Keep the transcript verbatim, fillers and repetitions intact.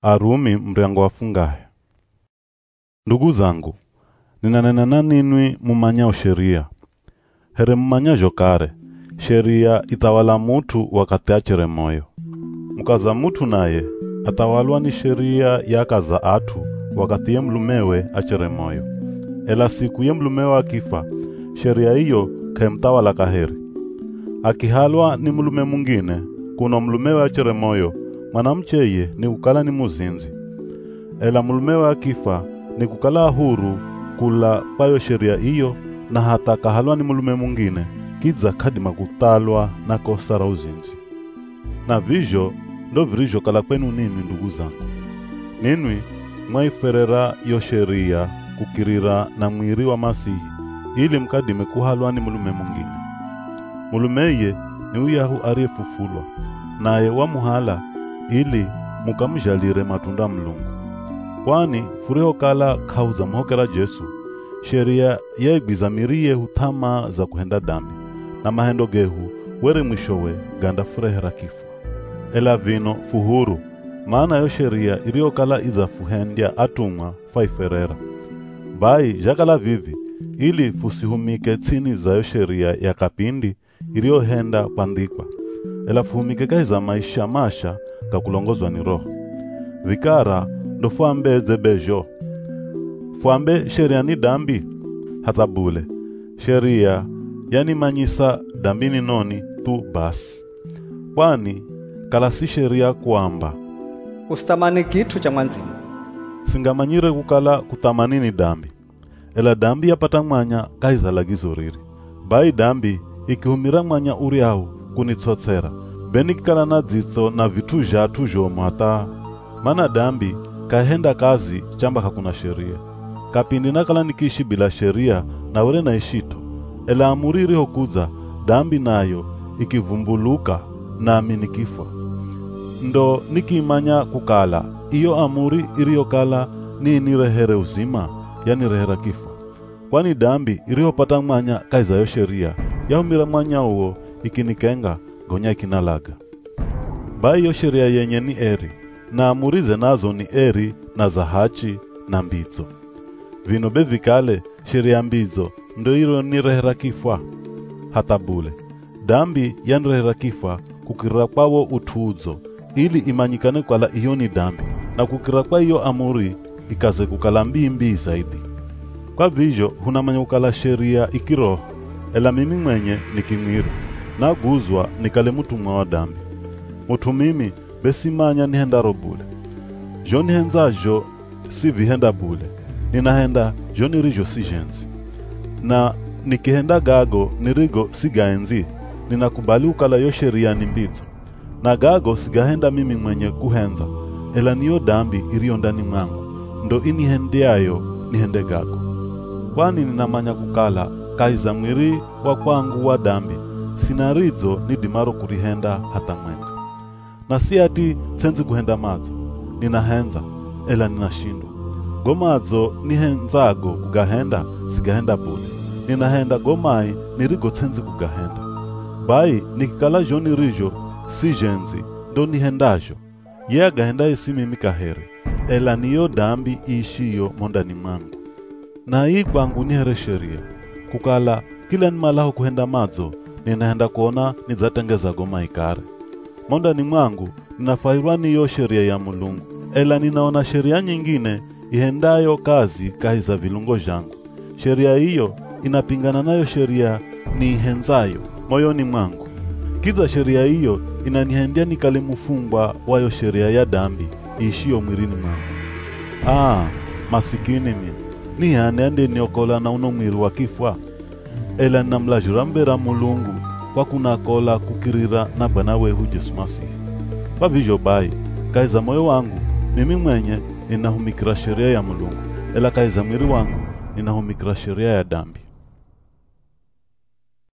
Arumi mriango wafungahe. Ndugu zangu, ninanena na ninwi mumanyao sheria. Here mumanyajo kare, sheria itawala mutu wakati achere moyo. Mukaza mutu naye, atawalwa ni sheria yakaza atu wakati ye mlumewe achere moyo. Ela siku ye mlumewe akifa, sheria hiyo kaimtawala kaheri. Akihalwa ni mlume mungine, kuno mlumewe achere moyo, mwanamcheye ni kukala ni muzinzi. Ela mulumewe akifa ni kukala huru kula payo sheria hiyo, na hata kahalwa ni mulume mungine kiza kadima kutalwa na kosa la uzinzi. Na vizho ndo virijo kala kwenu nini ndugu zangu. Ninwi mwaiferera yo sheria kukirira na mwiri wa Masihi ili mkadime kuhalwa ni mulume mungine. Mulumeye ni uyahu ariyefufulwa, naye wa muhala ili mukamjalire matunda Mlungu. Kwani furiho kala kauza mhokera Jesu, sheria yaigwizamirie hutama za kuhenda dambi, na mahendo gehu were mwishowe ganda furehera kifo. Ela vino fuhuru, maana yo sheria irio kala iza fuhendya atumwa faiferera. Bai jakala vivi, ili fusihumike tsini za yo sheria ya kapindi irio henda pandikwa. Ela fuhumike kahiza maisha masha kakulongozwa ni roho. Vikara ndo fuambe zebejo. Fuambe sheria ni dambi hata bule. Sheria yani manyisa dambini noni tu basi. Kwani kala si sheria kuamba usitamani kitu cha mwanzini, singamanyire kukala kutamanini dambi. Ela dambi yapata mwanya kaiza lagizo riri. Bai dambi ikihumira mwanya uriau kunitsotsera, beni kikala na dzitso na vitu jatu jomo hata. Mana dambi kahenda kazi chamba hakuna sheria. Kapindi nakala nikishi bila sheria na were na ishito. Ela amuriri hokuza dambi nayo ikivumbuluka na aminikifa. Ndo nikimanya kukala iyo amuri irio kala ni nirehere uzima, yani rehera kifa. Kwani dambi irio pata mwanya kaiza yo sheria yaumira mwanya uo ikinikenga gonya ikinalaga. Bai yo sheria yenye ni eri, na amurize nazo ni eri na zahachi na mbizo. Vino bevikale sheria mbizo ndo iro ni rehera kifa hata bule. Dambi yan rehera kifa kukira kwawo utuzo ili imanyikane kwala iyo ni dambi, na kukira kwa iyo amuri ikaze kukala mbii mbii zaidi. Kwa vizho hunamanya kukala sheria ikiroho. Ela mimi mwenye nikimiri na guzwa nikale mutu mwa wa dambi. Mutu mimi besimanya nihenda robule. Jo nihenza jo si vihenda bule. Ninahenda jo nirijo si jenzi. Na nikihenda gago nirigo si gaenzi. Ninakubali ukala yo sheria ni mbizo. Na gago sigahenda mimi mwenye kuhenza. Ela niyo dambi irio ndani mwangu ndo inihendeayo nihende gago. Kwani ninamanya kukala kaiza mwiri wa kwangu wa dambi sinarizo ni dimaro kurihenda hata mwenga. Na si ati tenzi kuhenda mazo, ninahenza ela ninashindwa. Gomazo nihenzago kugahenda sigahenda bule. Ninahenda gomai nirigo tenzi kugahenda. Bai nikikala joni rijo si jenzi ndo nihendajo. Ye agahenda isi mimi kaheri, ela niyo dambi ishiyo mondani mwangu. Na hii kwangu nihere sheria kukala kila nimalaho kuhenda mazo ninahenda kuona nizatengeza goma ikare. Mondani mwangu ninafairwa niyo sheria ya Mulungu, ela ninaona sheria nyingine ihendayo kazi kahiza vilungo jangu. Sheria hiyo inapingana nayo sheria ni ihenzayo moyoni mwangu. Kiza sheria hiyo inanihendia nikale mufungwa wayo sheria ya dambi iishio mwirini mwangu. Ah, masikini mimi ni hanende niokola na uno mwiri wa kifwa. Ela namlajura mbera Mulungu kwa kunakola kukirira na Bwana wehu Yesu Masihi. Kwa vizho bai kaiza moyo wangu mimi mwenye ninahumikira sheria ya Mulungu, ela kaiza mwiri wangu ninahumikira sheria ya dambi.